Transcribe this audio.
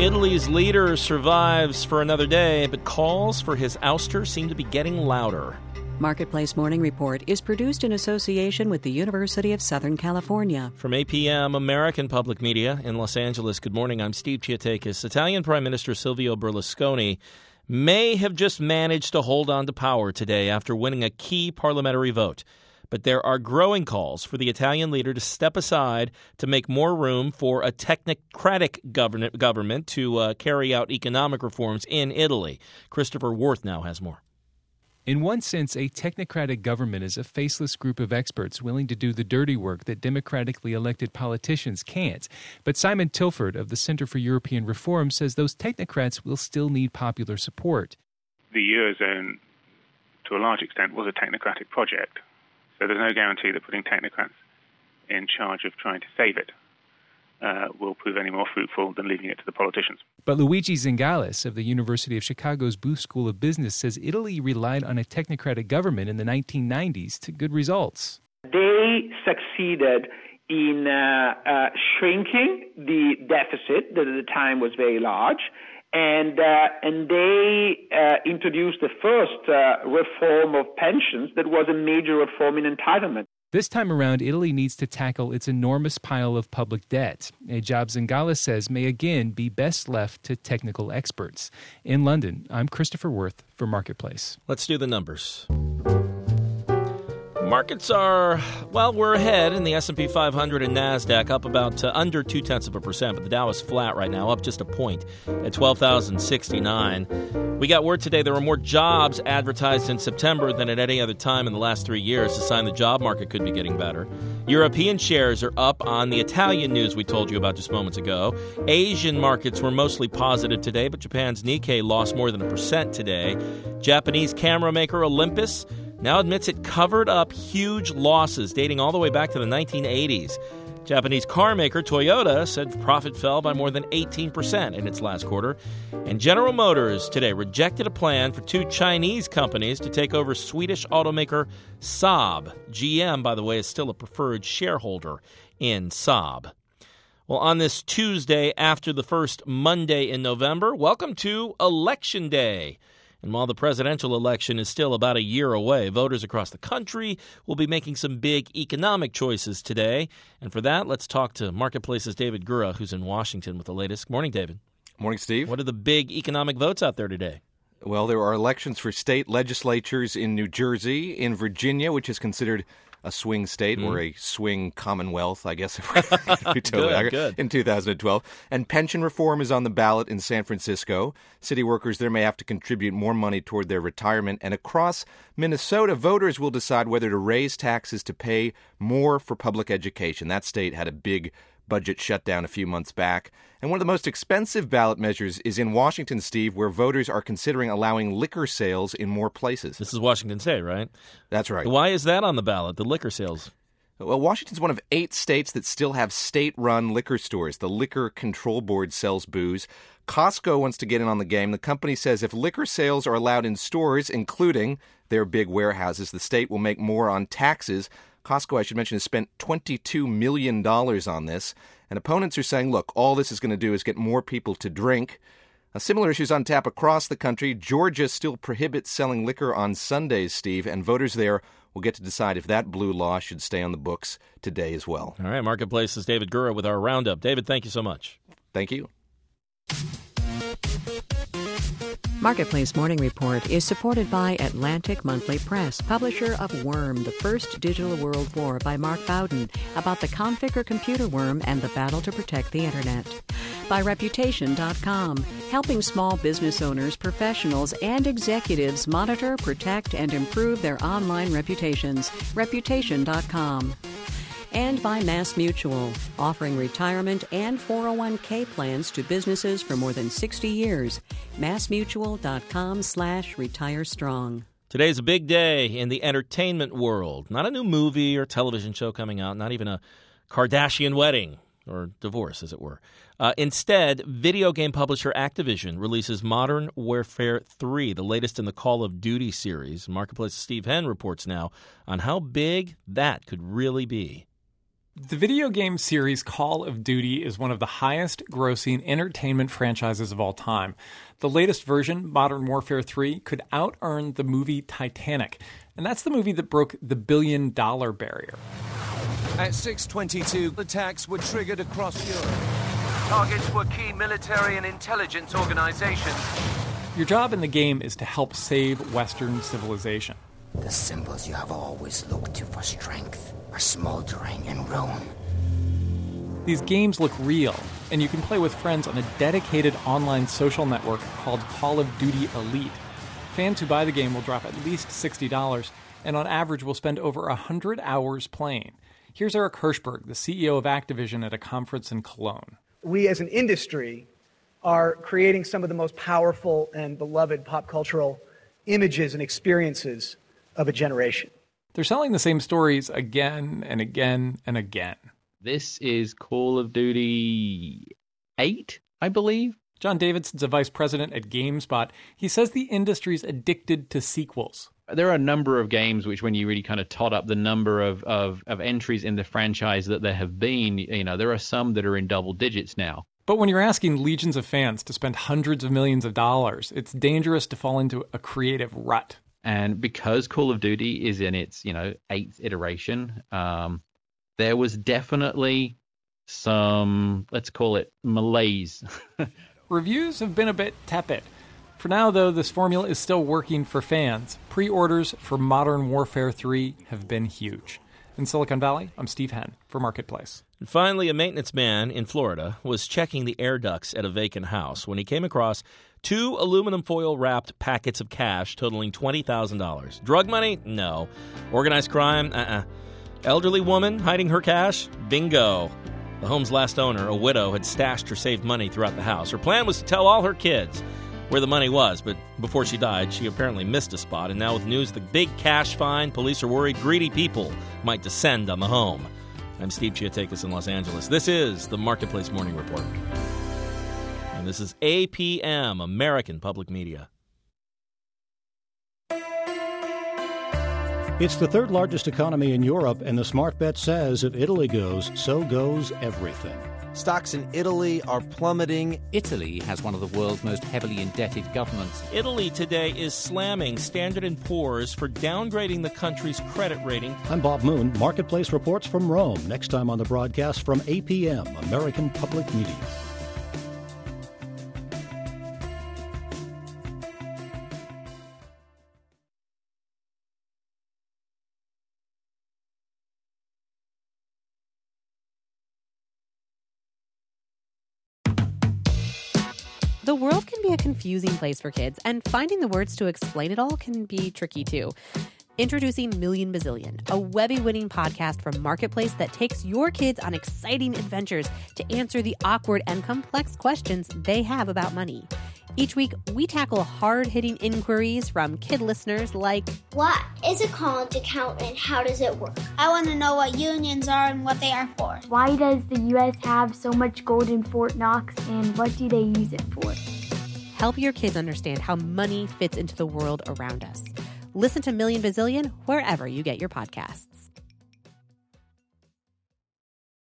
Italy's leader survives for another day, but calls for his ouster seem to be getting louder. Marketplace Morning Report is produced in association with the University of Southern California. From APM American Public Media in Los Angeles, good morning. I'm Steve Chiatakis. Italian Prime Minister Silvio Berlusconi may have just managed to hold on to power today after winning a key parliamentary vote. But there are growing calls for the Italian leader to step aside to make more room for a technocratic government to carry out economic reforms in Italy. Christopher Worth now has more. In one sense, a technocratic government is a faceless group of experts willing to do the dirty work that democratically elected politicians can't. But Simon Tilford of the Center for European Reform says those technocrats will still need popular support. The Eurozone, to a large extent, was a technocratic project. So there's no guarantee that putting technocrats in charge of trying to save it will prove any more fruitful than leaving it to the politicians. But Luigi Zingales of the University of Chicago's Booth School of Business says Italy relied on a technocratic government in the 1990s to good results. They succeeded in shrinking the deficit that at the time was very large, and they introduced the first reform of pensions that was a major reform in entitlement. This time around, Italy needs to tackle its enormous pile of public debt, a job Zingales says may again be best left to technical experts. In London, I'm Christopher Worth for Marketplace. Let's do the numbers. Markets are, we're ahead in the S&P 500 and NASDAQ, up about under 0.2%, but the Dow is flat right now, up just a point at 12,069. We got word today there were more jobs advertised in September than at any other time in the last 3 years, a sign the job market could be getting better. European shares are up on the Italian news we told you about just moments ago. Asian markets were mostly positive today, but Japan's Nikkei lost more than 1% today. Japanese camera maker Olympus now admits it covered up huge losses dating all the way back to the 1980s. Japanese car maker Toyota said profit fell by more than 18% in its last quarter. And General Motors today rejected a plan for two Chinese companies to take over Swedish automaker Saab. GM, by the way, is still a preferred shareholder in Saab. Well, on this Tuesday after the first Monday in November, welcome to Election Day. And while the presidential election is still about a year away, voters across the country will be making some big economic choices today. And for that, let's talk to Marketplace's David Gura, who's in Washington with the latest. Morning, David. Morning, Steve. What are the big economic votes out there today? Well, there are elections for state legislatures in New Jersey, in Virginia, which is considered a swing state or a swing commonwealth, I guess, if we're be totally accurate, in 2012. And pension reform is on the ballot in San Francisco. City workers there may have to contribute more money toward their retirement. And across Minnesota, voters will decide whether to raise taxes to pay more for public education. That state had a big budget shutdown a few months back. And one of the most expensive ballot measures is in Washington, Steve, where voters are considering allowing liquor sales in more places. This is Washington State, right? That's right. Why is that on the ballot, the liquor sales? Well, Washington's one of 8 states that still have state-run liquor stores. The Liquor Control Board sells booze. Costco wants to get in on the game. The company says if liquor sales are allowed in stores, including their big warehouses, the state will make more on taxes. Costco, I should mention, has spent $22 million on this. And opponents are saying, look, all this is going to do is get more people to drink. Similar issues on tap across the country. Georgia still prohibits selling liquor on Sundays, Steve, and voters there will get to decide if that blue law should stay on the books today as well. All right, Marketplace's David Gura with our roundup. David, thank you so much. Thank you. Marketplace Morning Report is supported by Atlantic Monthly Press, publisher of Worm, the First Digital World War by Mark Bowden, about the Configure computer worm and the battle to protect the Internet. By Reputation.com, helping small business owners, professionals, and executives monitor, protect, and improve their online reputations. Reputation.com. And by MassMutual, offering retirement and 401k plans to businesses for more than 60 years. MassMutual.com/retirestrong. Today's a big day in the entertainment world. Not a new movie or television show coming out, not even a Kardashian wedding or divorce, as it were. Instead, video game publisher Activision releases Modern Warfare 3, the latest in the Call of Duty series. Marketplace's Steve Henn reports now on how big that could really be. The video game series Call of Duty is one of the highest-grossing entertainment franchises of all time. The latest version, Modern Warfare 3, could out-earn the movie Titanic. And that's the movie that broke the billion-dollar barrier. At 6:22, attacks were triggered across Europe. Targets were key military and intelligence organizations. Your job in the game is to help save Western civilization. The symbols you have always looked to for strength are smoldering in ruin. These games look real, and you can play with friends on a dedicated online social network called Call of Duty Elite. Fans who buy the game will drop at least $60, and on average will spend over 100 hours playing. Here's Eric Hirschberg, the CEO of Activision, at a conference in Cologne. We as an industry are creating some of the most powerful and beloved pop cultural images and experiences of a generation. They're selling the same stories again and again and again. This is Call of Duty 8, I believe. John Davidson's a vice president at GameSpot. He says the industry's addicted to sequels. There are a number of games which, when you really kind of tot up the number of entries in the franchise that there have been, there are some that are in double digits now. But when you're asking legions of fans to spend hundreds of millions of dollars, it's dangerous to fall into a creative rut. And because Call of Duty is in its, 8th iteration, there was definitely some, let's call it, malaise. Reviews have been a bit tepid. For now, though, this formula is still working for fans. Pre-orders for Modern Warfare 3 have been huge. In Silicon Valley, I'm Steve Henn for Marketplace. And finally, a maintenance man in Florida was checking the air ducts at a vacant house when he came across 2 aluminum foil-wrapped packets of cash totaling $20,000. Drug money? No. Organized crime? Elderly woman hiding her cash? Bingo. The home's last owner, a widow, had stashed or saved money throughout the house. Her plan was to tell all her kids where the money was, but before she died, she apparently missed a spot, and now with news of the big cash find, police are worried greedy people might descend on the home. I'm Steve Chiatakis in Los Angeles. This is the Marketplace Morning Report. And this is APM, American Public Media. It's the third largest economy in Europe, and the Smart Bet says if Italy goes, so goes everything. Stocks in Italy are plummeting. Italy has one of the world's most heavily indebted governments. Italy today is slamming Standard & Poor's for downgrading the country's credit rating. I'm Bob Moon. Marketplace reports from Rome. Next time on the broadcast from APM, American Public Media. The world can be a confusing place for kids, and finding the words to explain it all can be tricky too. Introducing Million Bazillion, a Webby-winning podcast from Marketplace that takes your kids on exciting adventures to answer the awkward and complex questions they have about money. Each week, we tackle hard-hitting inquiries from kid listeners like, what is a college account and how does it work? I want to know what unions are and what they are for. Why does the U.S. have so much gold in Fort Knox and what do they use it for? Help your kids understand how money fits into the world around us. Listen to Million Bazillion wherever you get your podcasts.